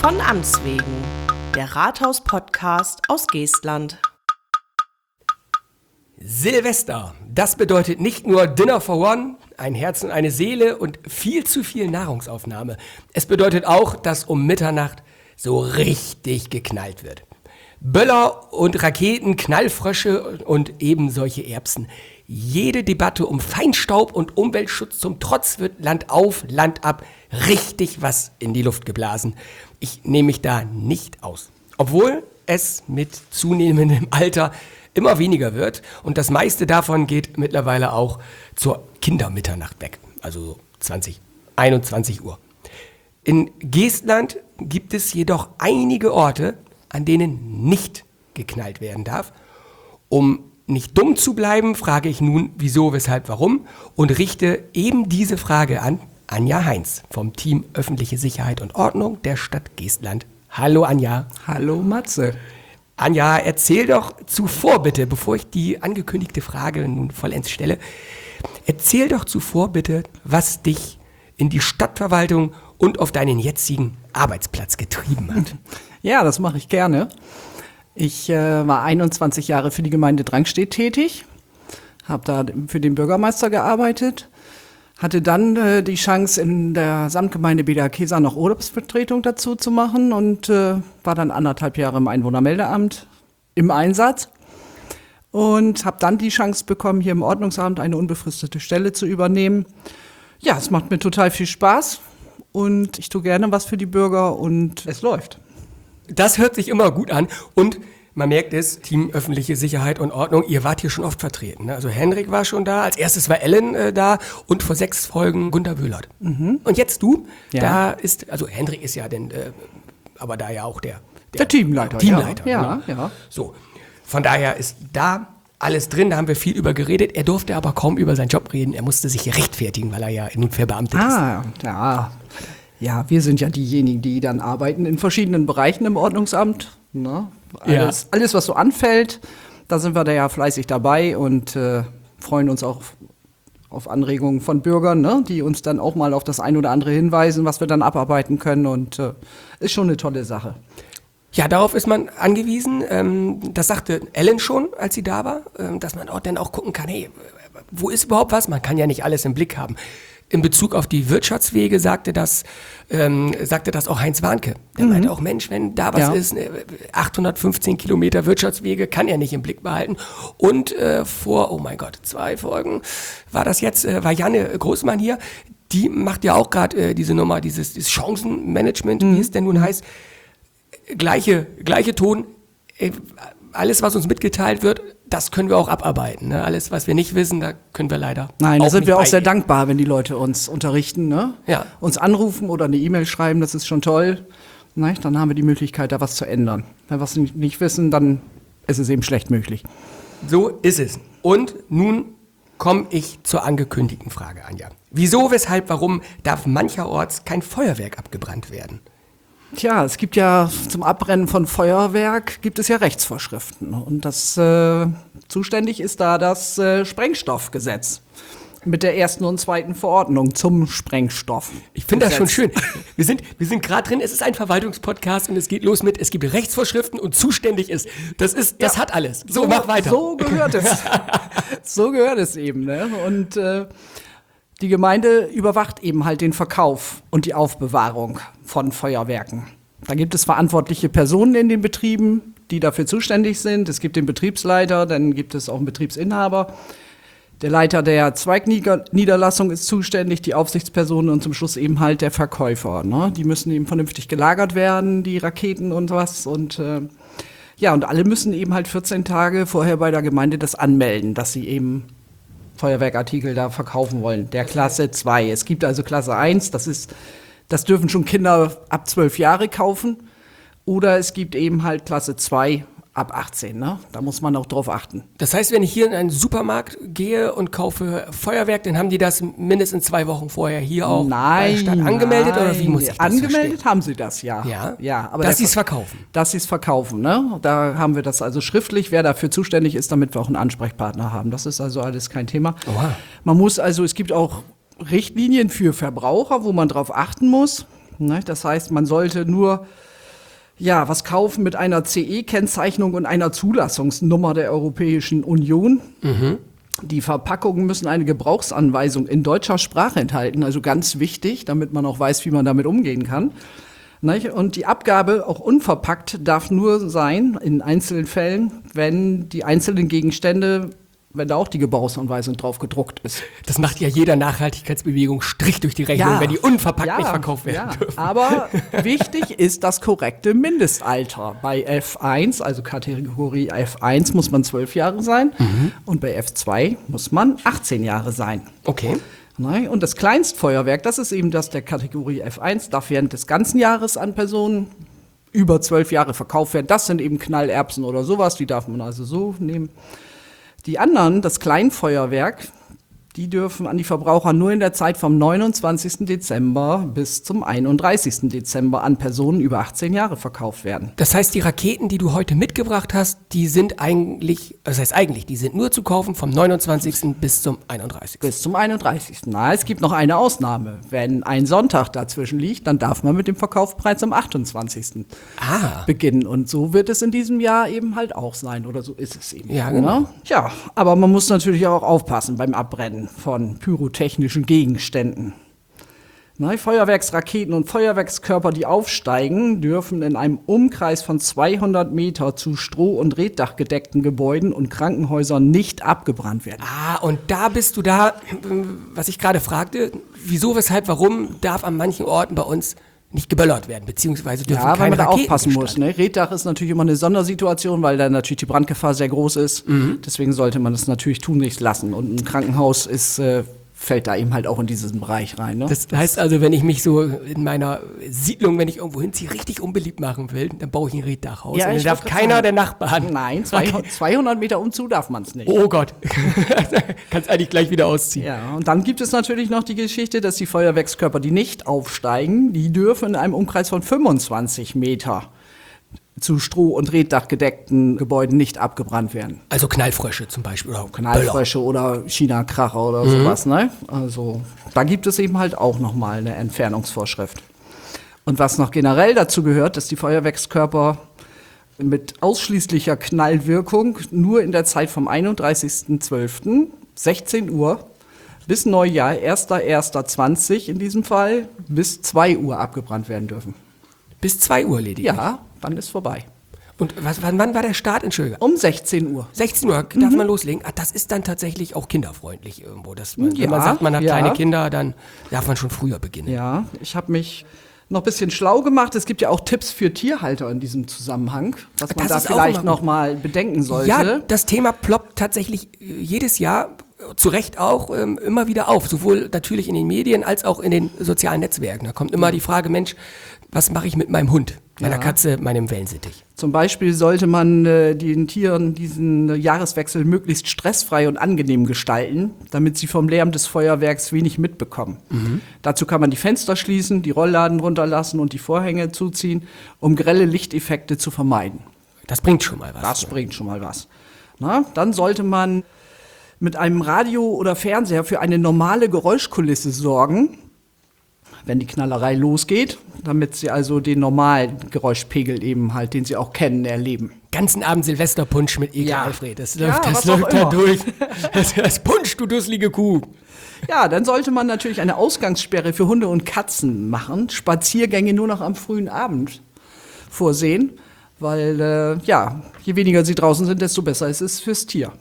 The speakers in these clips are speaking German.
Von Amts wegen, der Rathaus-Podcast aus Geestland. Silvester, das bedeutet nicht nur Dinner for One, ein Herz und eine Seele und viel zu viel Nahrungsaufnahme. Es bedeutet auch, dass um Mitternacht so richtig geknallt wird. Böller und Raketen, Knallfrösche und eben solche Erbsen. Jede Debatte um Feinstaub und Umweltschutz zum Trotz wird Land auf, Land ab richtig was in die Luft geblasen. Ich nehme mich da nicht aus. Obwohl es mit zunehmendem Alter immer weniger wird und das meiste davon geht mittlerweile auch zur Kindermitternacht weg, also 21 Uhr. In Geestland gibt es jedoch einige Orte, an denen nicht geknallt werden darf. Um nicht dumm zu bleiben, frage ich nun, wieso, weshalb, warum und richte eben diese Frage an Anja Heinz vom Team Öffentliche Sicherheit und Ordnung der Stadt Geestland. Hallo Anja. Hallo Matze. Anja, erzähl doch zuvor bitte, bevor ich die angekündigte Frage nun vollends stelle, erzähl doch zuvor bitte, was dich in die Stadtverwaltung und auf deinen jetzigen Arbeitsplatz getrieben hat. Ja, das mache ich gerne. Ich war 21 Jahre für die Gemeinde Drangstedt tätig, habe da für den Bürgermeister gearbeitet, hatte dann die Chance, in der Samtgemeinde Beda-Kesa noch Urlaubsvertretung dazu zu machen und war dann 1,5 Jahre im Einwohnermeldeamt im Einsatz und habe dann die Chance bekommen, hier im Ordnungsamt eine unbefristete Stelle zu übernehmen. Ja, es macht mir total viel Spaß und ich tue gerne was für die Bürger und es läuft. Das hört sich immer gut an und man merkt es, Team Öffentliche Sicherheit und Ordnung, ihr wart hier schon oft vertreten. Ne? Also Henrik war schon da, als erstes war Ellen da und vor 6 Folgen Gunter Wöhlert. Mhm. Und jetzt du, ja. Da ist, also Henrik ist ja aber da ja auch der Teamleiter. Teamleiter, ja. Genau. So, von daher ist da alles drin, da haben wir viel über geredet. Er durfte aber kaum über seinen Job reden, er musste sich rechtfertigen, weil er ja nun verbeamtet ist. Ja, wir sind ja diejenigen, die dann arbeiten in verschiedenen Bereichen im Ordnungsamt. Ne? Alles, was so anfällt, da sind wir da ja fleißig dabei und freuen uns auch auf Anregungen von Bürgern, ne? Die uns dann auch mal auf das ein oder andere hinweisen, was wir dann abarbeiten können und ist schon eine tolle Sache. Ja, darauf ist man angewiesen. Das sagte Ellen schon, als sie da war, dass man auch dann auch gucken kann, hey, wo ist überhaupt was? Man kann ja nicht alles im Blick haben. In Bezug auf die Wirtschaftswege sagte das auch Heinz Warnke. Der meinte auch, Mensch, wenn da was ist, 815 Kilometer Wirtschaftswege kann er nicht im Blick behalten. Und vor, 2 Folgen war das jetzt, war Janne Großmann hier, die macht ja auch gerade diese Nummer, dieses Chancenmanagement, wie es denn nun heißt. Gleiche Ton, alles, was uns mitgeteilt wird, das können wir auch abarbeiten. Ne? Alles, was wir nicht wissen, da können wir leider Nein, da sind wir auch sehr beigehen. dankbar, wenn die Leute uns unterrichten, ne? Ja. Uns anrufen oder eine E-Mail schreiben, das ist schon toll. Ne? Dann haben wir die Möglichkeit, da was zu ändern. Wenn wir was nicht wissen, dann ist es eben schlecht möglich. So ist es. Und nun komme ich zur angekündigten Frage, Anja. Wieso, weshalb, warum darf mancherorts kein Feuerwerk abgebrannt werden? Tja, es gibt ja zum Abbrennen von Feuerwerk gibt es ja Rechtsvorschriften und das zuständig ist da das Sprengstoffgesetz mit der 1. und 2. Verordnung zum Sprengstoff. Ich finde das schon schön. Wir sind gerade drin, es ist ein Verwaltungspodcast und es geht los mit, es gibt Rechtsvorschriften und zuständig ist. Das hat alles. So, mach weiter. So gehört es. So gehört es eben. Ne? Und die Gemeinde überwacht eben halt den Verkauf und die Aufbewahrung von Feuerwerken. Da gibt es verantwortliche Personen in den Betrieben, die dafür zuständig sind. Es gibt den Betriebsleiter, dann gibt es auch einen Betriebsinhaber. Der Leiter der Zweigniederlassung ist zuständig, die Aufsichtspersonen und zum Schluss eben halt der Verkäufer. Ne? Die müssen eben vernünftig gelagert werden, die Raketen und was. Und und alle müssen eben halt 14 Tage vorher bei der Gemeinde das anmelden, dass sie eben Feuerwerkartikel da verkaufen wollen, der Klasse 2. Es gibt also Klasse 1, das dürfen schon Kinder ab 12 Jahre kaufen. Oder es gibt eben halt Klasse 2 ab 18, ne? Da muss man auch drauf achten. Das heißt, wenn ich hier in einen Supermarkt gehe und kaufe Feuerwerk, dann haben die das mindestens 2 Wochen vorher hier auch bei der Stadt angemeldet? Oder wie muss ich das angemeldet verstehen? Haben sie das, ja. Ja, aber dass sie es verkaufen. Dass sie es verkaufen, ne? Da haben wir das also schriftlich, wer dafür zuständig ist, damit wir auch einen Ansprechpartner haben. Das ist also alles kein Thema. Oha. Es gibt auch Richtlinien für Verbraucher, wo man drauf achten muss. Ne? Das heißt, man sollte nur Ja, was kaufen mit einer CE-Kennzeichnung und einer Zulassungsnummer der Europäischen Union. Die Verpackungen müssen eine Gebrauchsanweisung in deutscher Sprache enthalten, also ganz wichtig, damit man auch weiß, wie man damit umgehen kann. Und die Abgabe, auch unverpackt, darf nur sein, in einzelnen Fällen, wenn die einzelnen Gegenstände, wenn da auch die Gebrauchsanweisung drauf gedruckt ist. Das macht ja jeder Nachhaltigkeitsbewegung Strich durch die Rechnung, wenn die unverpackt nicht verkauft werden dürfen. Aber wichtig ist das korrekte Mindestalter. Bei F1, also Kategorie F1, muss man 12 Jahre sein und bei F2 muss man 18 Jahre sein. Okay. Und das Kleinstfeuerwerk, das ist eben das der Kategorie F1, darf während des ganzen Jahres an Personen über 12 Jahre verkauft werden. Das sind eben Knallerbsen oder sowas, die darf man also so nehmen. Die anderen, das Kleinfeuerwerk, die dürfen an die Verbraucher nur in der Zeit vom 29. Dezember bis zum 31. Dezember an Personen über 18 Jahre verkauft werden. Das heißt, die Raketen, die du heute mitgebracht hast, die sind die sind nur zu kaufen vom 29. bis zum 31. Bis zum 31. Na, es gibt noch eine Ausnahme. Wenn ein Sonntag dazwischen liegt, dann darf man mit dem Verkauf bereits am 28. beginnen. Und so wird es in diesem Jahr eben halt auch sein. Oder so ist es eben. Ja, genau. Ja, aber man muss natürlich auch aufpassen beim Abbrennen von pyrotechnischen Gegenständen. Feuerwerksraketen und Feuerwerkskörper, die aufsteigen, dürfen in einem Umkreis von 200 Meter zu Stroh- und Reddachgedeckten Gebäuden und Krankenhäusern nicht abgebrannt werden. Und da bist du da, was ich gerade fragte, wieso, weshalb, warum darf an manchen Orten bei uns nicht geböllert werden, beziehungsweise dürfen keine weil man da Raketen aufpassen muss. gestartet. Reddach ist natürlich immer eine Sondersituation, weil da natürlich die Brandgefahr sehr groß ist. Deswegen sollte man das natürlich tunlichst lassen. Und ein Krankenhaus fällt da eben halt auch in diesen Bereich rein. Ne? Das heißt also, wenn ich mich so in meiner Siedlung, wenn ich irgendwo hinziehe, richtig unbeliebt machen will, dann baue ich ein Reddachhaus. Ja, und dann ich darf wollte keiner sagen, der Nachbarn. Nein, 200 Meter umzu darf man es nicht. Oh Gott. Kannst eigentlich gleich wieder ausziehen. Ja, und dann gibt es natürlich noch die Geschichte, dass die Feuerwerkskörper, die nicht aufsteigen, die dürfen in einem Umkreis von 25 Meter zu Stroh- und Reddachgedeckten Gebäuden nicht abgebrannt werden. Also Knallfrösche zum Beispiel. Oder Knallfrösche oder China-Kracher oder sowas, ne? Also da gibt es eben halt auch nochmal eine Entfernungsvorschrift. Und was noch generell dazu gehört, dass die Feuerwerkskörper mit ausschließlicher Knallwirkung nur in der Zeit vom 31.12. 16 Uhr bis Neujahr, 1.1.20 in diesem Fall, bis 2 Uhr abgebrannt werden dürfen. Bis 2 Uhr lediglich. Ja, dann ist vorbei. Und wann war der Start? Entschuldigung. Um 16 Uhr. 16 Uhr darf man loslegen. Das ist dann tatsächlich auch kinderfreundlich irgendwo. Wenn man sagt, man hat kleine Kinder, dann darf man schon früher beginnen. Ja, ich habe mich noch ein bisschen schlau gemacht. Es gibt ja auch Tipps für Tierhalter in diesem Zusammenhang, was man da vielleicht noch mal bedenken sollte. Ja, das Thema ploppt tatsächlich jedes Jahr, zu Recht auch, immer wieder auf. Sowohl natürlich in den Medien als auch in den sozialen Netzwerken. Da kommt immer die Frage, Mensch, was mache ich mit meinem Hund, meiner Katze, meinem Wellensittich? Zum Beispiel sollte man den Tieren diesen Jahreswechsel möglichst stressfrei und angenehm gestalten, damit sie vom Lärm des Feuerwerks wenig mitbekommen. Dazu kann man die Fenster schließen, die Rollladen runterlassen und die Vorhänge zuziehen, um grelle Lichteffekte zu vermeiden. Das bringt schon mal was. Das bringt schon mal was. Dann sollte man mit einem Radio oder Fernseher für eine normale Geräuschkulisse sorgen, wenn die Knallerei losgeht, damit sie also den normalen Geräuschpegel eben halt, den sie auch kennen, erleben. Ganzen Abend Silvesterpunsch mit Eke Ja. Alfred. Das Ja, läuft was auch da immer. durch. Das Punsch, du dusselige Kuh. Ja, dann sollte man natürlich eine Ausgangssperre für Hunde und Katzen machen, Spaziergänge nur noch am frühen Abend vorsehen, weil je weniger sie draußen sind, desto besser ist es fürs Tier.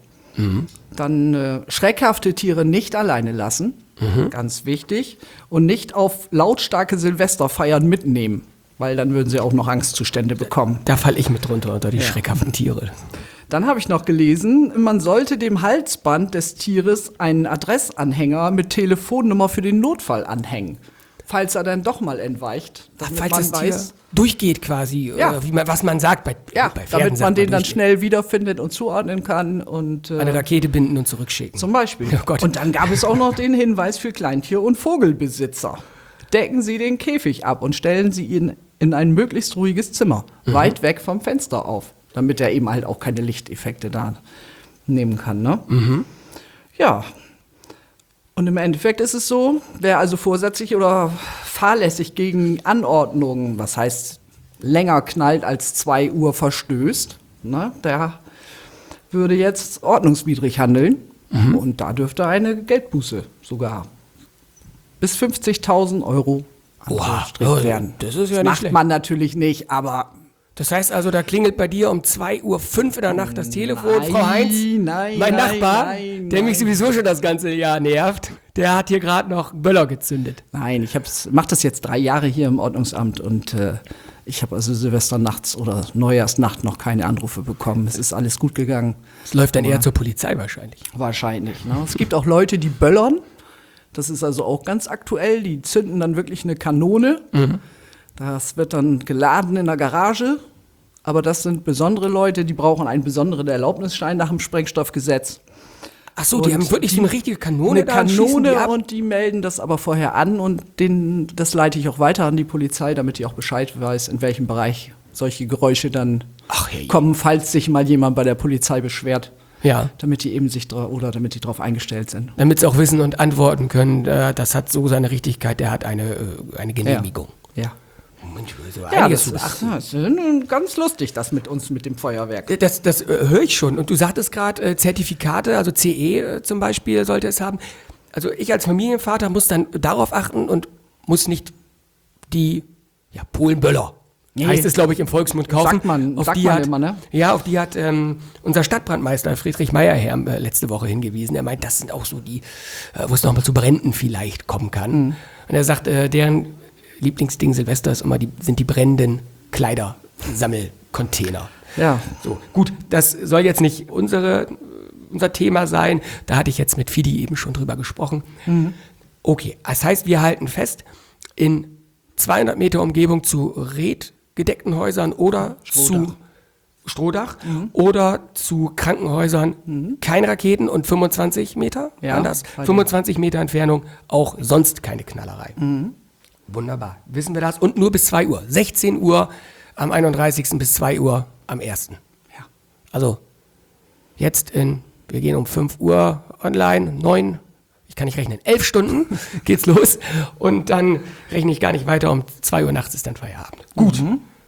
Dann schreckhafte Tiere nicht alleine lassen, ganz wichtig, und nicht auf lautstarke Silvesterfeiern mitnehmen, weil dann würden sie auch noch Angstzustände bekommen. Da falle ich mit drunter unter die schreckhaften Tiere. Dann habe ich noch gelesen, man sollte dem Halsband des Tieres einen Adressanhänger mit Telefonnummer für den Notfall anhängen, falls er dann doch mal entweicht. Damit Falls man das Tier durchgeht quasi, Ja. was man sagt bei Pferden. damit sagt man den dann durchgeht. schnell wiederfindet und zuordnen kann. Und, Eine Rakete binden und zurückschicken. zum Beispiel. Oh Gott. Und dann gab es auch noch den Hinweis für Kleintier- und Vogelbesitzer. Decken Sie den Käfig ab und stellen Sie ihn in ein möglichst ruhiges Zimmer, weit weg vom Fenster auf, damit er eben halt auch keine Lichteffekte da nehmen kann. Ne? Ja. Und im Endeffekt ist es so, wer also vorsätzlich oder fahrlässig gegen Anordnungen, was heißt länger knallt als 2 Uhr verstößt, ne, der würde jetzt ordnungswidrig handeln. Und da dürfte eine Geldbuße sogar bis 50.000 Euro angestrichen werden. Das ist ja nicht macht schlecht. man natürlich nicht, aber Das heißt also, da klingelt bei dir um 2:05 Uhr in der Nacht das Telefon, Frau Heinz, nein, mein Nachbar, nein, der mich sowieso schon das ganze Jahr nervt, der hat hier gerade noch Böller gezündet. Nein, ich mache das jetzt 3 Jahre hier im Ordnungsamt und ich habe also Silvesternachts oder Neujahrsnacht noch keine Anrufe bekommen. Es ist alles gut gegangen. Es läuft dann eher zur Polizei wahrscheinlich. Wahrscheinlich. Ne? Es gibt auch Leute, die böllern. Das ist also auch ganz aktuell. Die zünden dann wirklich eine Kanone. Das wird dann geladen in der Garage. Aber das sind besondere Leute, die brauchen einen besonderen Erlaubnisschein nach dem Sprengstoffgesetz. Ach so, die haben wirklich so eine richtige Kanone Eine da und schießen die Kanone ab? und die melden das aber vorher an und das leite ich auch weiter an die Polizei, damit die auch Bescheid weiß, in welchem Bereich solche Geräusche dann kommen, falls sich mal jemand bei der Polizei beschwert. Ja. Damit die eben damit die darauf eingestellt sind. Damit sie auch wissen und antworten können, das hat so seine Richtigkeit, der hat eine Genehmigung. Ja. Mensch, so Ja, einiges das zu beachten. ist ganz lustig, das mit uns, mit dem Feuerwerk. Das höre ich schon. Und du sagtest gerade, Zertifikate, also CE zum Beispiel sollte es haben. Also ich als Familienvater muss dann darauf achten und muss nicht die Polenböller, heißt es, glaube ich, im Volksmund kaufen. Sagt man immer, ne? Ja, auf die hat unser Stadtbrandmeister Friedrich Meyerherm letzte Woche hingewiesen. Er meint, das sind auch so die, wo es nochmal zu Bränden vielleicht kommen kann. Und er sagt, deren Lieblingsding Silvester ist immer sind die brennenden Kleidersammelcontainer. Ja. So, gut, das soll jetzt nicht unser Thema sein. Da hatte ich jetzt mit Fidi eben schon drüber gesprochen. Okay, das heißt, wir halten fest, in 200 Meter Umgebung zu redgedeckten Häusern oder zu Strohdach oder zu Krankenhäusern keine Raketen und 25 Meter, Ja, 25 Meter Entfernung auch sonst keine Knallerei. Wunderbar, wissen wir das. Und nur bis 2 Uhr. 16 Uhr am 31. bis 2 Uhr am 1. Ja. Also jetzt wir gehen um 5 Uhr online, 9, ich kann nicht rechnen, 11 Stunden geht's los. Und dann rechne ich gar nicht weiter, um 2 Uhr nachts ist dann Feierabend. Gut,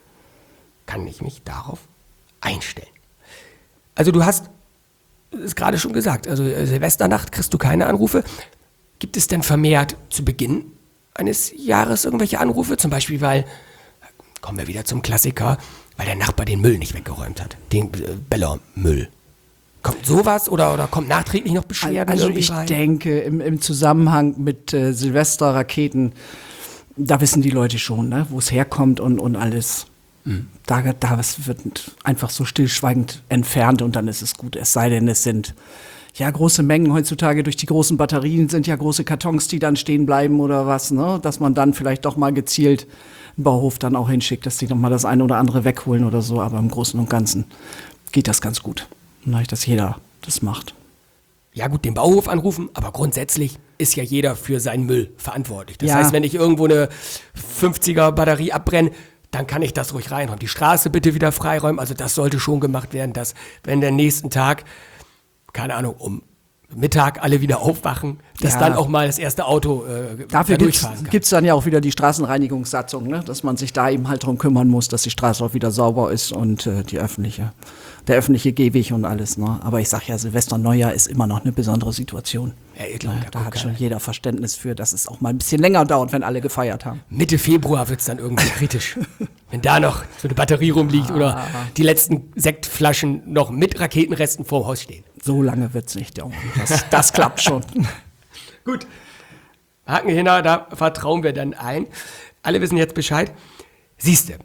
kann ich mich darauf einstellen. Also du hast es gerade schon gesagt, also Silvesternacht kriegst du keine Anrufe. Gibt es denn vermehrt zu Beginn eines Jahres irgendwelche Anrufe? Zum Beispiel, kommen wir wieder zum Klassiker, weil der Nachbar den Müll nicht weggeräumt hat. Den Bellermüll. Kommt sowas oder kommt nachträglich noch Beschwerden? Also irgendwie ich rein? denke, im Zusammenhang mit Silvesterraketen, da wissen die Leute schon, ne, wo es herkommt und alles. Da wird einfach so stillschweigend entfernt und dann ist es gut. Es sei denn, es sind große Mengen heutzutage durch die großen Batterien, sind ja große Kartons, die dann stehen bleiben oder was, ne? Dass man dann vielleicht doch mal gezielt einen Bauhof dann auch hinschickt, dass die noch mal das eine oder andere wegholen oder so. Aber im Großen und Ganzen geht das ganz gut, dass jeder das macht. Ja gut, den Bauhof anrufen, aber grundsätzlich ist ja jeder für seinen Müll verantwortlich. Das Ja. heißt, wenn ich irgendwo eine 50er Batterie abbrenne, dann kann ich das ruhig reinräumen. Die Straße bitte wieder freiräumen. Also das sollte schon gemacht werden, dass wenn der nächsten Tag, keine Ahnung, um Mittag alle wieder aufwachen, dass dann auch mal das erste Auto Dafür durchfahren kann. gibt's dann ja auch wieder die Straßenreinigungssatzung, ne? Dass man sich da eben halt drum kümmern muss, dass die Straße auch wieder sauber ist und der öffentliche Gehweg und alles. Ne? Aber ich sag ja, Silvester, Neujahr ist immer noch eine besondere Situation. Ja, Da hat schon jeder Verständnis für, dass es auch mal ein bisschen länger dauert, wenn alle gefeiert haben. Mitte Februar wird es dann irgendwie kritisch. Wenn da noch so eine Batterie rumliegt oder die letzten Sektflaschen noch mit Raketenresten vorm Haus stehen. So lange wird's nicht dauern. Das klappt schon. Gut. Haken hinter, da vertrauen wir dann ein. Alle wissen jetzt Bescheid. Siehste,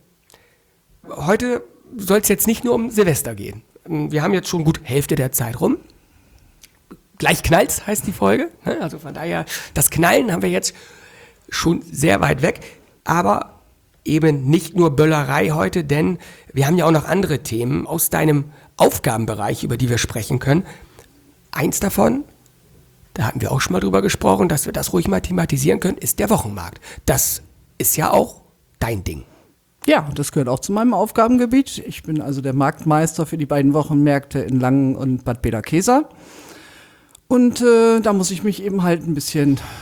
heute soll es jetzt nicht nur um Silvester gehen. Wir haben jetzt schon gut Hälfte der Zeit rum. Gleich knallt's heißt die Folge. Also von daher, das Knallen haben wir jetzt schon sehr weit weg. Aber eben nicht nur Böllerei heute, denn wir haben ja auch noch andere Themen aus deinem Aufgabenbereich, über die wir sprechen können. Eins davon, da hatten wir auch schon mal drüber gesprochen, dass wir das ruhig mal thematisieren können, ist der Wochenmarkt. Das ist ja auch dein Ding. Ja, das gehört auch zu meinem Aufgabengebiet. Ich bin also der Marktmeister für die beiden Wochenmärkte in Langen und Bad Bederkesa. Und da muss ich mich eben halt ein bisschen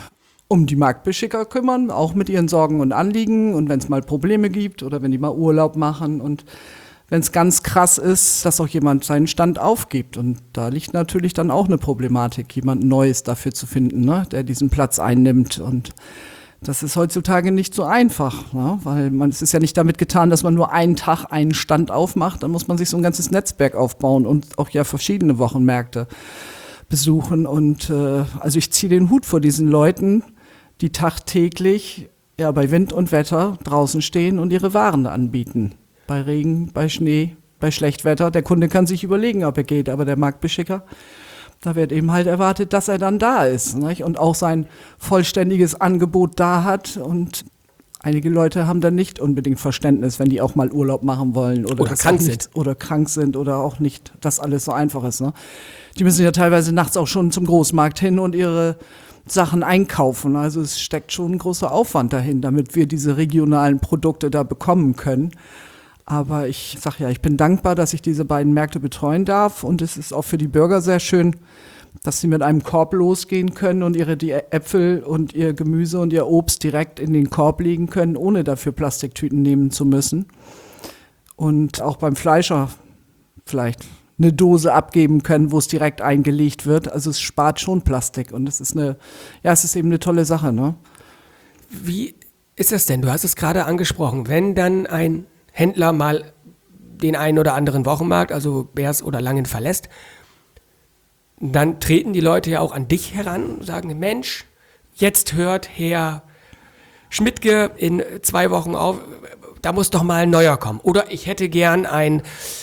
um die Marktbeschicker kümmern, auch mit ihren Sorgen und Anliegen und wenn es mal Probleme gibt oder wenn die mal Urlaub machen und wenn es ganz krass ist, dass auch jemand seinen Stand aufgibt. Und da liegt natürlich dann auch eine Problematik, jemand Neues dafür zu finden, ne, der diesen Platz einnimmt. Und das ist heutzutage nicht so einfach, ne, weil es ist ja nicht damit getan, dass man nur einen Tag einen Stand aufmacht. Dann muss man sich so ein ganzes Netzwerk aufbauen und auch ja verschiedene Wochenmärkte besuchen. Und also ich ziehe den Hut vor diesen Leuten, die tagtäglich ja bei Wind und Wetter draußen stehen und ihre Waren anbieten. Bei Regen, bei Schnee, bei Schlechtwetter. Der Kunde kann sich überlegen, ob er geht, aber der Marktbeschicker, da wird eben halt erwartet, dass er dann da ist, nicht? Und auch sein vollständiges Angebot da hat. Und einige Leute haben dann nicht unbedingt Verständnis, wenn die auch mal Urlaub machen wollen oder krank sind oder auch nicht, dass alles so einfach ist. Ne? Die müssen ja teilweise nachts auch schon zum Großmarkt hin und ihre Sachen einkaufen. Also es steckt schon ein großer Aufwand dahin, damit wir diese regionalen Produkte da bekommen können. Aber ich sage ja, ich bin dankbar, dass ich diese beiden Märkte betreuen darf. Und es ist auch für die Bürger sehr schön, dass sie mit einem Korb losgehen können und die Äpfel und ihr Gemüse und ihr Obst direkt in den Korb legen können, ohne dafür Plastiktüten nehmen zu müssen. Und auch beim Fleischer vielleicht eine Dose abgeben können, wo es direkt eingelegt wird. Also es spart schon Plastik und es ist eben eine tolle Sache, ne? Wie ist das denn? Du hast es gerade angesprochen. Wenn dann ein Händler mal den einen oder anderen Wochenmarkt, also Beers oder Langen verlässt, dann treten die Leute ja auch an dich heran und sagen, Mensch, jetzt hört Herr Schmidtke in 2 Wochen auf, da muss doch mal ein neuer kommen. Oder ich hätte gern ein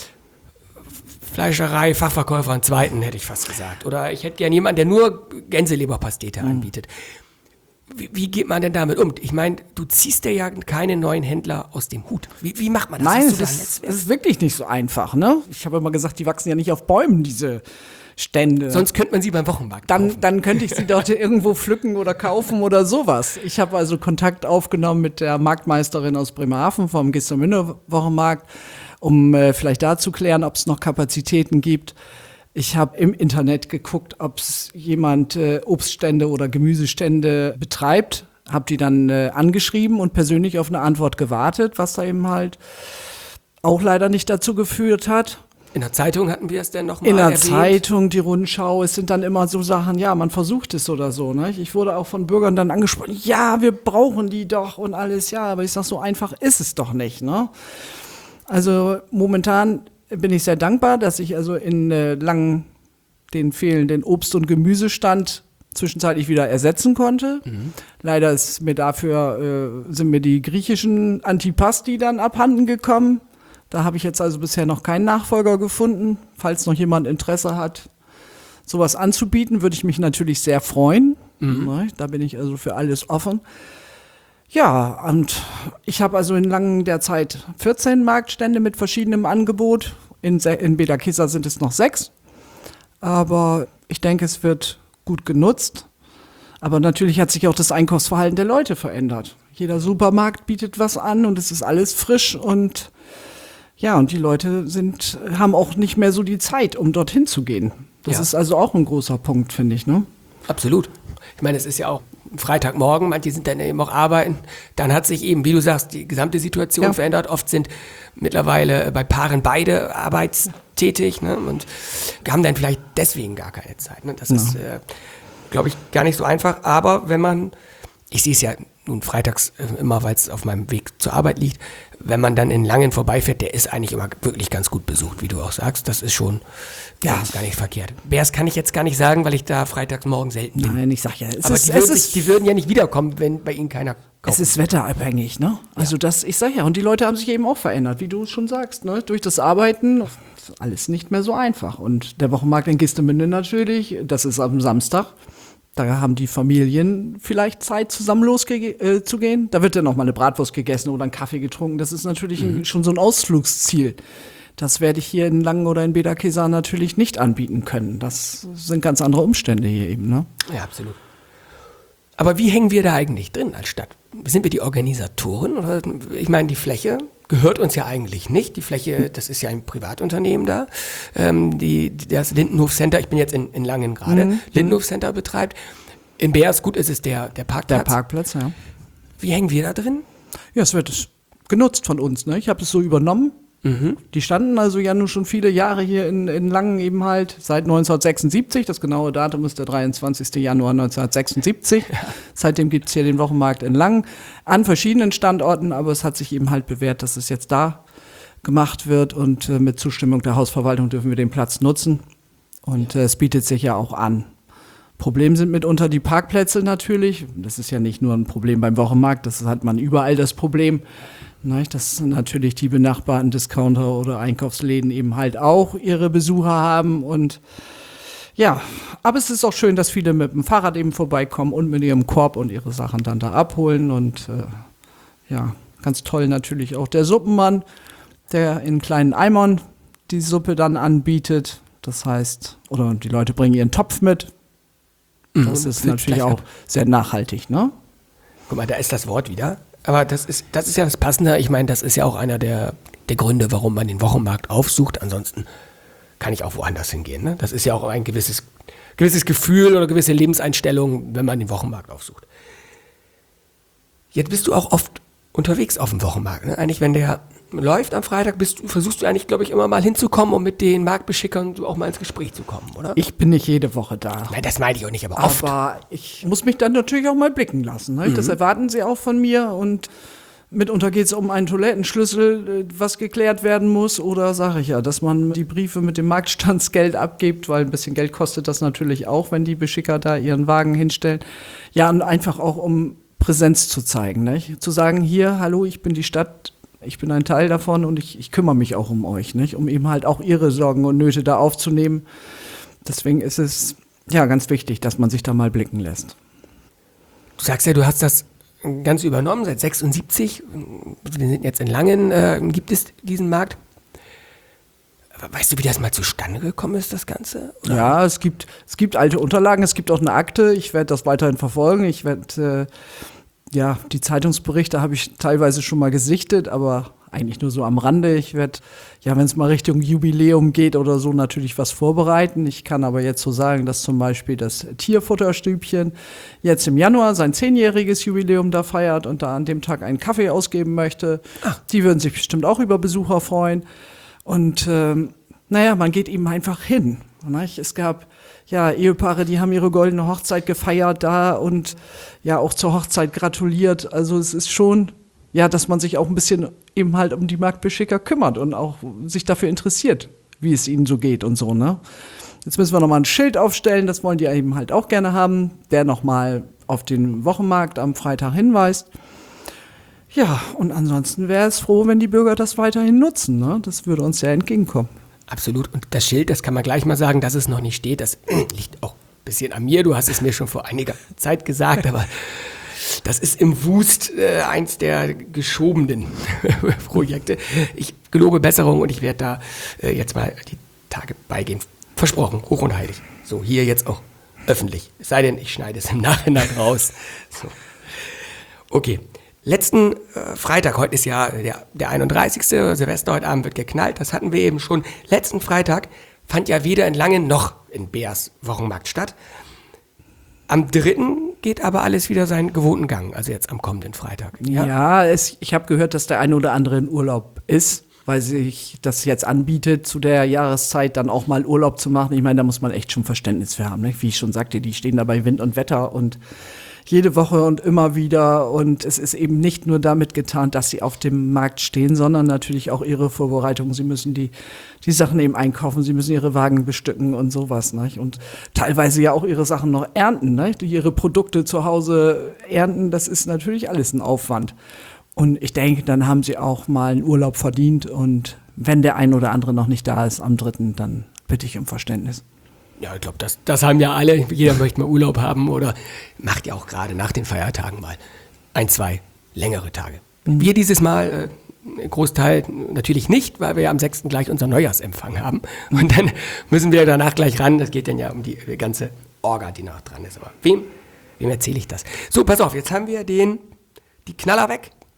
Fleischerei, Fachverkäufer, einen zweiten, hätte ich fast gesagt. Oder ich hätte gern jemanden, der nur Gänseleberpastete anbietet. Wie geht man denn damit um? Ich meine, du ziehst dir ja keine neuen Händler aus dem Hut. Wie macht man das? Nein, es ist wirklich nicht so einfach, ne? Ich habe immer gesagt, die wachsen ja nicht auf Bäumen, diese Stände. Sonst könnte man sie beim Wochenmarkt kaufen. Dann könnte ich sie dort irgendwo pflücken oder kaufen oder sowas. Ich habe also Kontakt aufgenommen mit der Marktmeisterin aus Bremerhaven vom Gestermünde Wochenmarkt, um vielleicht da zu klären, ob es noch Kapazitäten gibt. Ich habe im Internet geguckt, ob es jemand Obststände oder Gemüsestände betreibt. Habe die dann angeschrieben und persönlich auf eine Antwort gewartet, was da eben halt auch leider nicht dazu geführt hat. In der Zeitung hatten wir es denn nochmal erwähnt? In der Zeitung, die Rundschau, es sind dann immer so Sachen, ja, man versucht es oder so. Ne? Ich wurde auch von Bürgern dann angesprochen, ja, wir brauchen die doch und alles, ja, aber ich sag, so einfach ist es doch nicht. Ne? Also momentan bin ich sehr dankbar, dass ich also in Langen den fehlenden Obst- und Gemüsestand zwischenzeitlich wieder ersetzen konnte. Mhm. Leider ist mir dafür, sind mir die griechischen Antipasti dann abhanden gekommen. Da habe ich jetzt also bisher noch keinen Nachfolger gefunden. Falls noch jemand Interesse hat, sowas anzubieten, würde ich mich natürlich sehr freuen. Mhm. Da bin ich also für alles offen. Ja, und ich habe also in Langen derzeit 14 Marktstände mit verschiedenem Angebot. In Beda-Kesa sind es noch 6. Aber ich denke, es wird gut genutzt. Aber natürlich hat sich auch das Einkaufsverhalten der Leute verändert. Jeder Supermarkt bietet was an und es ist alles frisch und ja, und die Leute haben auch nicht mehr so die Zeit, um dorthin zu gehen. Das ist also auch ein großer Punkt, finde ich, ne? Absolut. Ich meine, es ist ja auch Freitagmorgen, manche sind dann eben auch arbeiten. Dann hat sich eben, wie du sagst, die gesamte Situation verändert. Oft sind mittlerweile bei Paaren beide arbeitstätig, ne? Und haben dann vielleicht deswegen gar keine Zeit. Ne? Das ist, glaube ich, gar nicht so einfach. Aber wenn man, ich sehe es ja nun freitags immer, weil es auf meinem Weg zur Arbeit liegt, wenn man dann in Langen vorbeifährt, der ist eigentlich immer wirklich ganz gut besucht, wie du auch sagst. Das ist schon gar nicht verkehrt. Beers kann ich jetzt gar nicht sagen, weil ich da freitags morgen selten bin. Nein, ich sag ja, die würden ja nicht wiederkommen, wenn bei ihnen keiner kauft. Es ist wetterabhängig, ne? Also ich sag ja, und die Leute haben sich eben auch verändert, wie du schon sagst, ne? Durch das Arbeiten ist alles nicht mehr so einfach. Und der Wochenmarkt in Geestemünde natürlich, das ist am Samstag. Da haben die Familien vielleicht Zeit, zusammen loszugehen. Da wird dann noch mal eine Bratwurst gegessen oder einen Kaffee getrunken. Das ist natürlich schon so ein Ausflugsziel. Das werde ich hier in Langen oder in Beda-Kesa natürlich nicht anbieten können. Das sind ganz andere Umstände hier eben, ne? Ja, absolut. Aber wie hängen wir da eigentlich drin als Stadt? Sind wir die Organisatoren? Oder, ich meine, die Fläche gehört uns ja eigentlich nicht. Die Fläche, das ist ja ein Privatunternehmen da. Das Lindenhof Center, ich bin jetzt in Langen gerade, Lindenhof Center betreibt. In Beers, gut, ist es der Parkplatz. Der Parkplatz, ja. Wie hängen wir da drin? Ja, es wird genutzt von uns, ne? Ich habe es so übernommen. Die standen also ja nun schon viele Jahre hier in Langen eben halt, seit 1976. Das genaue Datum ist der 23. Januar 1976. Seitdem gibt es hier den Wochenmarkt in Langen an verschiedenen Standorten, aber es hat sich eben halt bewährt, dass es jetzt da gemacht wird und mit Zustimmung der Hausverwaltung dürfen wir den Platz nutzen und es bietet sich ja auch an. Problem sind mitunter die Parkplätze natürlich. Das ist ja nicht nur ein Problem beim Wochenmarkt, das hat man überall das Problem. Dass natürlich die benachbarten Discounter oder Einkaufsläden eben halt auch ihre Besucher haben und ja, aber es ist auch schön, dass viele mit dem Fahrrad eben vorbeikommen und mit ihrem Korb und ihre Sachen dann da abholen und ja, ganz toll natürlich auch der Suppenmann, der in kleinen Eimern die Suppe dann anbietet, das heißt, oder die Leute bringen ihren Topf mit, das ist natürlich auch sehr nachhaltig, ne? Guck mal, da ist das Wort wieder. Aber das ist ja das Passende. Ich meine, das ist ja auch einer der Gründe, warum man den Wochenmarkt aufsucht. Ansonsten kann ich auch woanders hingehen. Ne? Das ist ja auch ein gewisses Gefühl oder gewisse Lebenseinstellung, wenn man den Wochenmarkt aufsucht. Jetzt bist du auch oft unterwegs auf dem Wochenmarkt. Ne? Eigentlich, wenn der läuft am Freitag, versuchst du eigentlich, glaube ich, immer mal hinzukommen, um mit den Marktbeschickern auch mal ins Gespräch zu kommen, oder? Ich bin nicht jede Woche da. Nein, das meine ich auch nicht, aber oft. Aber ich muss mich dann natürlich auch mal blicken lassen. Ne? Das erwarten sie auch von mir und mitunter geht es um einen Toilettenschlüssel, was geklärt werden muss. Oder sage ich ja, dass man die Briefe mit dem Marktstandsgeld abgibt, weil ein bisschen Geld kostet das natürlich auch, wenn die Beschicker da ihren Wagen hinstellen. Ja, und einfach auch um Präsenz zu zeigen. Nicht? Zu sagen, hier, hallo, ich bin die Stadt, ich bin ein Teil davon und ich kümmere mich auch um euch, nicht? Um eben halt auch ihre Sorgen und Nöte da aufzunehmen. Deswegen ist es ja ganz wichtig, dass man sich da mal blicken lässt. Du sagst ja, du hast das ganz übernommen, seit 76. Wir sind jetzt in Langen, gibt es diesen Markt. Weißt du, wie das mal zustande gekommen ist, das Ganze? Oder? Ja, es gibt alte Unterlagen, es gibt auch eine Akte. Ich werde das weiterhin verfolgen. Ich werde die Zeitungsberichte habe ich teilweise schon mal gesichtet, aber eigentlich nur so am Rande. Ich werde, wenn es mal Richtung Jubiläum geht oder so, natürlich was vorbereiten. Ich kann aber jetzt so sagen, dass zum Beispiel das Tierfutterstübchen jetzt im Januar sein 10-jähriges Jubiläum da feiert und da an dem Tag einen Kaffee ausgeben möchte. Die würden sich bestimmt auch über Besucher freuen. Und man geht eben einfach hin. Es gab Ehepaare, die haben ihre goldene Hochzeit gefeiert da und ja auch zur Hochzeit gratuliert. Also es ist schon, dass man sich auch ein bisschen eben halt um die Marktbeschicker kümmert und auch sich dafür interessiert, wie es ihnen so geht und so, ne? Jetzt müssen wir nochmal ein Schild aufstellen, das wollen die eben halt auch gerne haben, der nochmal auf den Wochenmarkt am Freitag hinweist. Ja, und ansonsten wäre es froh, wenn die Bürger das weiterhin nutzen, ne? Das würde uns sehr entgegenkommen. Absolut. Und das Schild, das kann man gleich mal sagen, dass es noch nicht steht. Das liegt auch ein bisschen an mir. Du hast es mir schon vor einiger Zeit gesagt, aber das ist im Wust eins der geschobenen Projekte. Ich gelobe Besserung und ich werde da jetzt mal die Tage beigehen. Versprochen, hoch und heilig. So, hier jetzt auch öffentlich. Es sei denn, ich schneide es im Nachhinein raus. So. Okay. Letzten Freitag, heute ist ja der 31. Silvester, heute Abend wird geknallt, das hatten wir eben schon. Letzten Freitag fand ja weder in Langen noch in Beers Wochenmarkt statt. Am 3. geht aber alles wieder seinen gewohnten Gang, also jetzt am kommenden Freitag. Ja, ich habe gehört, dass der eine oder andere in Urlaub ist, weil sich das jetzt anbietet, zu der Jahreszeit dann auch mal Urlaub zu machen. Ich meine, da muss man echt schon Verständnis für haben. Ne? Wie ich schon sagte, die stehen da bei Wind und Wetter und jede Woche und immer wieder. Und es ist eben nicht nur damit getan, dass sie auf dem Markt stehen, sondern natürlich auch ihre Vorbereitungen. Sie müssen die Sachen eben einkaufen, sie müssen ihre Wagen bestücken und sowas. Nicht? Und teilweise ja auch ihre Sachen noch ernten, nicht? Ihre Produkte zu Hause ernten. Das ist natürlich alles ein Aufwand. Und ich denke, dann haben sie auch mal einen Urlaub verdient. Und wenn der ein oder andere noch nicht da ist am 3., dann bitte ich um Verständnis. Ja, ich glaube, das haben ja alle. Jeder möchte mal Urlaub haben oder macht ja auch gerade nach den Feiertagen mal 1, 2 längere Tage. Wir dieses Mal Großteil natürlich nicht, weil wir ja am 6. gleich unseren Neujahrsempfang haben. Und dann müssen wir danach gleich ran. Das geht dann ja um die ganze Orga, die noch dran ist. Aber wem erzähle ich das? So, pass auf, jetzt haben wir die Knaller weg.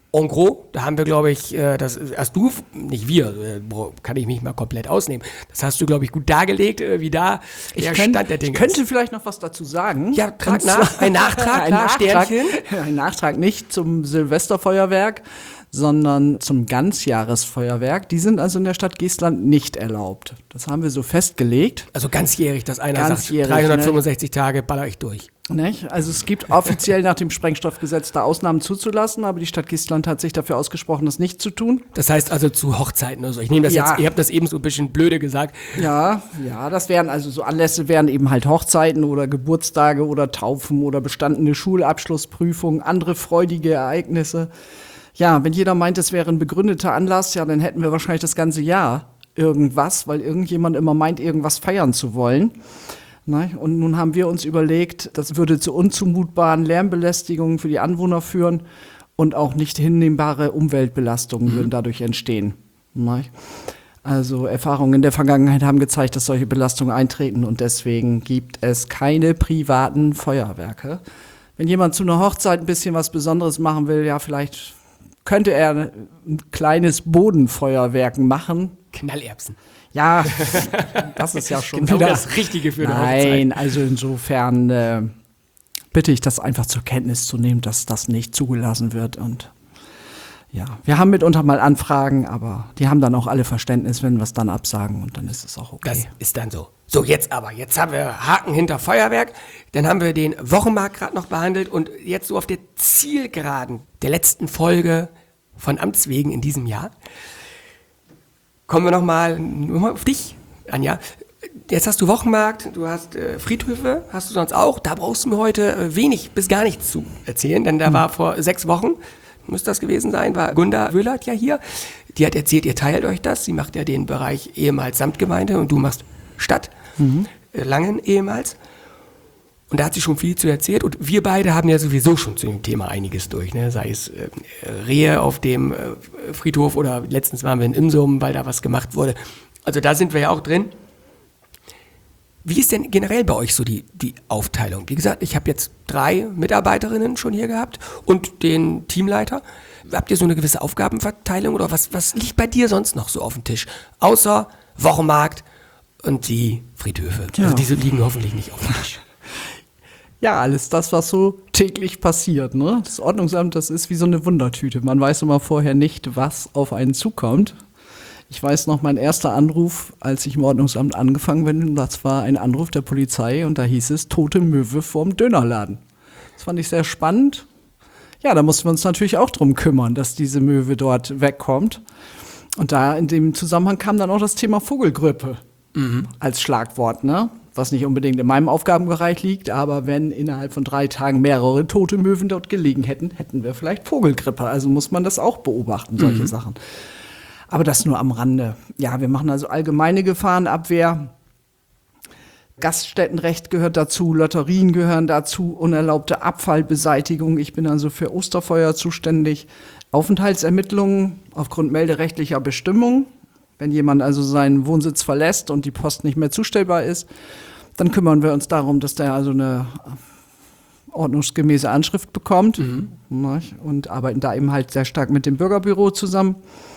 En gros, da haben wir, glaube ich, das hast du, nicht wir, kann ich mich mal komplett ausnehmen. Das hast du, glaube ich, gut dargelegt, wie da der Stand der Dinge Ich könnte vielleicht noch was dazu sagen. Ja, trag nach. Ein Nachtrag, ein klar, Nachtrag, Sternchen. ein Nachtrag nicht zum Silvesterfeuerwerk, sondern zum Ganzjahresfeuerwerk. Die sind also in der Stadt Geestland nicht erlaubt. Das haben wir so festgelegt. Also ganzjährig, dass einer Ganzjährig, sagt, 365 Tage baller ich durch. Nicht? Also es gibt offiziell nach dem Sprengstoffgesetz da Ausnahmen zuzulassen, aber die Stadt Geestland hat sich dafür ausgesprochen, das nicht zu tun. Das heißt also zu Hochzeiten oder so. Ich nehme das Ja. jetzt, ihr habt das eben so ein bisschen blöde gesagt. Ja, das wären also so Anlässe wären eben halt Hochzeiten oder Geburtstage oder Taufen oder bestandene Schulabschlussprüfungen, andere freudige Ereignisse. Ja, wenn jeder meint, es wäre ein begründeter Anlass, ja, dann hätten wir wahrscheinlich das ganze Jahr irgendwas, weil irgendjemand immer meint, irgendwas feiern zu wollen. Und nun haben wir uns überlegt, das würde zu unzumutbaren Lärmbelästigungen für die Anwohner führen und auch nicht hinnehmbare Umweltbelastungen würden dadurch entstehen. Also Erfahrungen in der Vergangenheit haben gezeigt, dass solche Belastungen eintreten und deswegen gibt es keine privaten Feuerwerke. Wenn jemand zu einer Hochzeit ein bisschen was Besonderes machen will, ja, vielleicht könnte er ein kleines Bodenfeuerwerk machen. Knallerbsen. Ja, das ist ja schon Genau wieder das Richtige für eine Nein, Hochzeit. also insofern bitte ich das einfach zur Kenntnis zu nehmen, dass das nicht zugelassen wird. Und ja, wir haben mitunter mal Anfragen, aber die haben dann auch alle Verständnis, wenn wir es dann absagen und dann ist es auch okay. Das ist dann so. So, jetzt haben wir Haken hinter Feuerwerk, dann haben wir den Wochenmarkt gerade noch behandelt und jetzt so auf der Zielgeraden der letzten Folge von Amts wegen in diesem Jahr kommen wir nochmal auf dich, Anja. Jetzt hast du Wochenmarkt, du hast Friedhöfe, hast du sonst auch. Da brauchst du mir heute wenig bis gar nichts zu erzählen, denn da war vor 6 Wochen, müsste das gewesen sein, war Gunda Wöhlert ja hier. Die hat erzählt, ihr teilt euch das. Sie macht ja den Bereich ehemals Samtgemeinde und du machst Stadt, Langen ehemals. Und da hat sie schon viel zu erzählt. Und wir beide haben ja sowieso schon zu dem Thema einiges durch. Ne? Sei es Rehe auf dem Friedhof oder letztens waren wir in Imsum, weil da was gemacht wurde. Also da sind wir ja auch drin. Wie ist denn generell bei euch so die Aufteilung? Wie gesagt, ich habe jetzt 3 Mitarbeiterinnen schon hier gehabt und den Teamleiter. Habt ihr so eine gewisse Aufgabenverteilung oder was liegt bei dir sonst noch so auf dem Tisch? Außer Wochenmarkt und die Friedhöfe. Ja. Also diese liegen hoffentlich nicht auf dem Tisch. Ja, alles das, was so täglich passiert. Ne? Das Ordnungsamt, das ist wie so eine Wundertüte. Man weiß immer vorher nicht, was auf einen zukommt. Ich weiß noch, mein erster Anruf, als ich im Ordnungsamt angefangen bin, das war ein Anruf der Polizei und da hieß es, tote Möwe vorm Dönerladen. Das fand ich sehr spannend. Ja, da mussten wir uns natürlich auch drum kümmern, dass diese Möwe dort wegkommt. Und da in dem Zusammenhang kam dann auch das Thema Vogelgrippe als Schlagwort, ne? Was nicht unbedingt in meinem Aufgabenbereich liegt, aber wenn innerhalb von 3 Tagen mehrere tote Möwen dort gelegen hätten, hätten wir vielleicht Vogelgrippe. Also muss man das auch beobachten, solche Sachen. Aber das nur am Rande. Ja, wir machen also allgemeine Gefahrenabwehr. Gaststättenrecht gehört dazu, Lotterien gehören dazu, unerlaubte Abfallbeseitigung. Ich bin also für Osterfeuer zuständig. Aufenthaltsermittlungen aufgrund melderechtlicher Bestimmungen. Wenn jemand also seinen Wohnsitz verlässt und die Post nicht mehr zustellbar ist, dann kümmern wir uns darum, dass der also eine ordnungsgemäße Anschrift bekommt und arbeiten da eben halt sehr stark mit dem Bürgerbüro zusammen.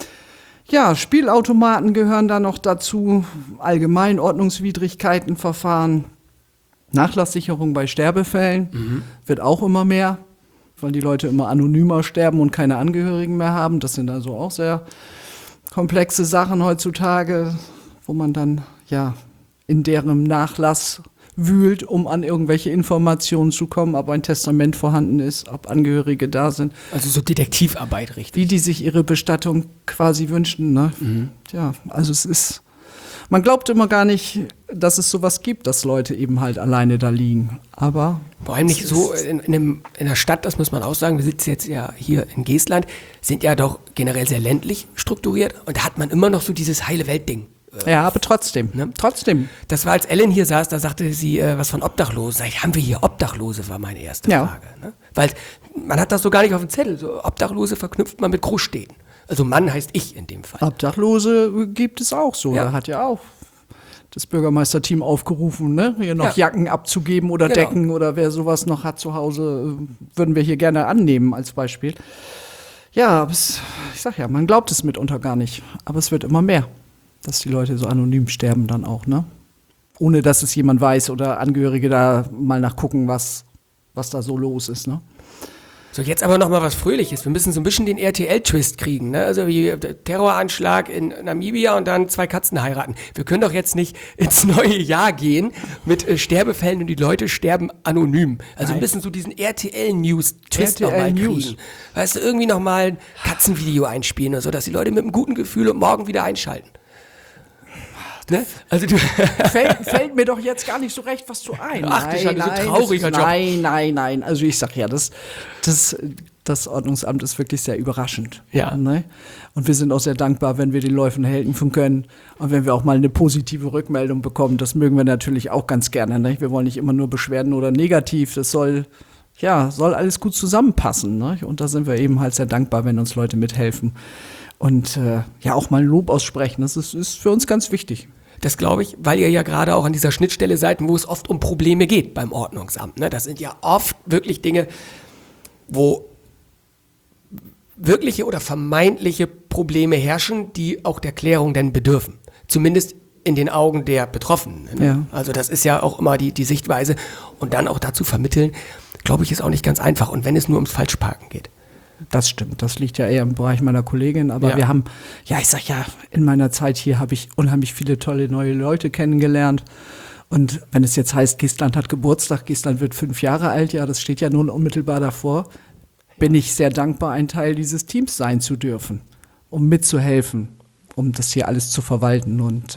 Ja, Spielautomaten gehören da noch dazu, allgemein Ordnungswidrigkeitenverfahren, Nachlasssicherung bei Sterbefällen wird auch immer mehr, weil die Leute immer anonymer sterben und keine Angehörigen mehr haben. Das sind also auch sehr komplexe Sachen heutzutage, wo man dann ja in deren Nachlass wühlt, um an irgendwelche Informationen zu kommen, ob ein Testament vorhanden ist, ob Angehörige da sind. Also so Detektivarbeit, richtig? Wie die sich ihre Bestattung quasi wünschen. Ne? Ja, also es ist, man glaubt immer gar nicht, dass es sowas gibt, dass Leute eben halt alleine da liegen. Aber vor allem nicht so in der Stadt, das muss man auch sagen, wir sitzen jetzt ja hier in Geestland, sind ja doch generell sehr ländlich strukturiert und da hat man immer noch so dieses heile Welt-Ding. ja, aber trotzdem, Ne? trotzdem. Das war, als Ellen hier saß, da sagte sie was von Obdachlosen. Sag ich, haben wir hier Obdachlose, war meine erste Ja. Frage. Ne? Weil man hat das so gar nicht auf dem Zettel. So, Obdachlose verknüpft man mit Großstädten. Also Mann heißt ich in dem Fall. Obdachlose gibt es auch so. Ja. Da hat ja auch das Bürgermeisterteam aufgerufen, ne? Hier noch Ja. Jacken abzugeben oder Genau. Decken oder wer sowas noch hat zu Hause, würden wir hier gerne annehmen als Beispiel. Ja, aber ich sag ja, man glaubt es mitunter gar nicht. Aber es wird immer mehr, dass die Leute so anonym sterben dann auch, ne? Ohne dass es jemand weiß oder Angehörige da mal nachgucken, was da so los ist, ne? So, jetzt aber noch mal was Fröhliches. Wir müssen so ein bisschen den RTL-Twist kriegen, ne? Also wie der Terroranschlag in Namibia und dann 2 Katzen heiraten. Wir können doch jetzt nicht ins neue Jahr gehen mit Sterbefällen und die Leute sterben anonym. Also ein bisschen so diesen RTL-News-Twist noch mal kriegen. Weißt du, irgendwie noch mal ein Katzenvideo einspielen oder so, dass die Leute mit einem guten Gefühl und morgen wieder einschalten. Ne? Also Fällt mir doch jetzt gar nicht so recht was zu ein. Ach, das ist ein so trauriger Job. Nein. Also ich sag ja, das Ordnungsamt ist wirklich sehr überraschend. Ja. Ne? Und wir sind auch sehr dankbar, wenn wir den Läufen helfen können und wenn wir auch mal eine positive Rückmeldung bekommen. Das mögen wir natürlich auch ganz gerne. Ne? Wir wollen nicht immer nur Beschwerden oder negativ. Das soll alles gut zusammenpassen. Ne? Und da sind wir eben halt sehr dankbar, wenn uns Leute mithelfen. Und auch mal ein Lob aussprechen. Das ist für uns ganz wichtig. Das glaube ich, weil ihr ja gerade auch an dieser Schnittstelle seid, wo es oft um Probleme geht beim Ordnungsamt. Ne? Das sind ja oft wirklich Dinge, wo wirkliche oder vermeintliche Probleme herrschen, die auch der Klärung denn bedürfen. Zumindest in den Augen der Betroffenen. Ne? Ja. Also das ist ja auch immer die Sichtweise. Und dann auch dazu vermitteln, glaube ich, ist auch nicht ganz einfach. Und wenn es nur ums Falschparken geht. Das stimmt, das liegt ja eher im Bereich meiner Kollegin, aber wir haben, ich sag ja, in meiner Zeit hier habe ich unheimlich viele tolle neue Leute kennengelernt und wenn es jetzt heißt, Geestland hat Geburtstag, Geestland wird 5 Jahre alt, ja, das steht ja nun unmittelbar davor, bin ich sehr dankbar, ein Teil dieses Teams sein zu dürfen, um mitzuhelfen, um das hier alles zu verwalten und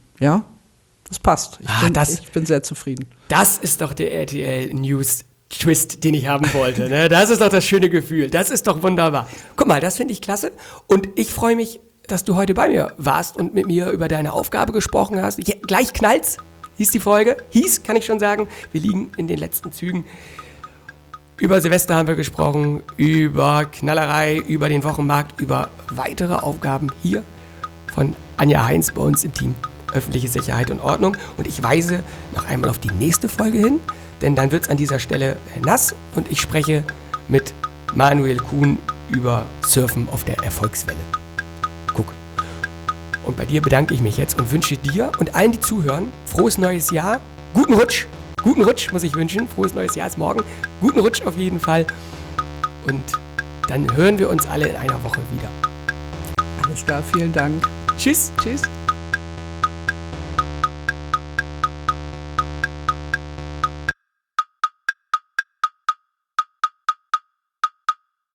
das passt. Ich bin sehr zufrieden. Das ist doch der RTL News Twist, den ich haben wollte. Ne? Das ist doch das schöne Gefühl. Das ist doch wunderbar. Guck mal, das finde ich klasse. Und ich freue mich, dass du heute bei mir warst und mit mir über deine Aufgabe gesprochen hast. Gleich knallt's, hieß die Folge. Kann ich schon sagen. Wir liegen in den letzten Zügen. Über Silvester haben wir gesprochen, über Knallerei, über den Wochenmarkt, über weitere Aufgaben hier von Anja Heinz bei uns im Team Öffentliche Sicherheit und Ordnung. Und ich weise noch einmal auf die nächste Folge hin. Denn dann wird es an dieser Stelle nass und ich spreche mit Manuel Kuhn über Surfen auf der Erfolgswelle. Guck. Und bei dir bedanke ich mich jetzt und wünsche dir und allen, die zuhören, frohes neues Jahr. Guten Rutsch. Guten Rutsch muss ich wünschen. Frohes neues Jahr ist morgen. Guten Rutsch auf jeden Fall. Und dann hören wir uns alle in einer Woche wieder. Alles klar, vielen Dank. Tschüss. Tschüss.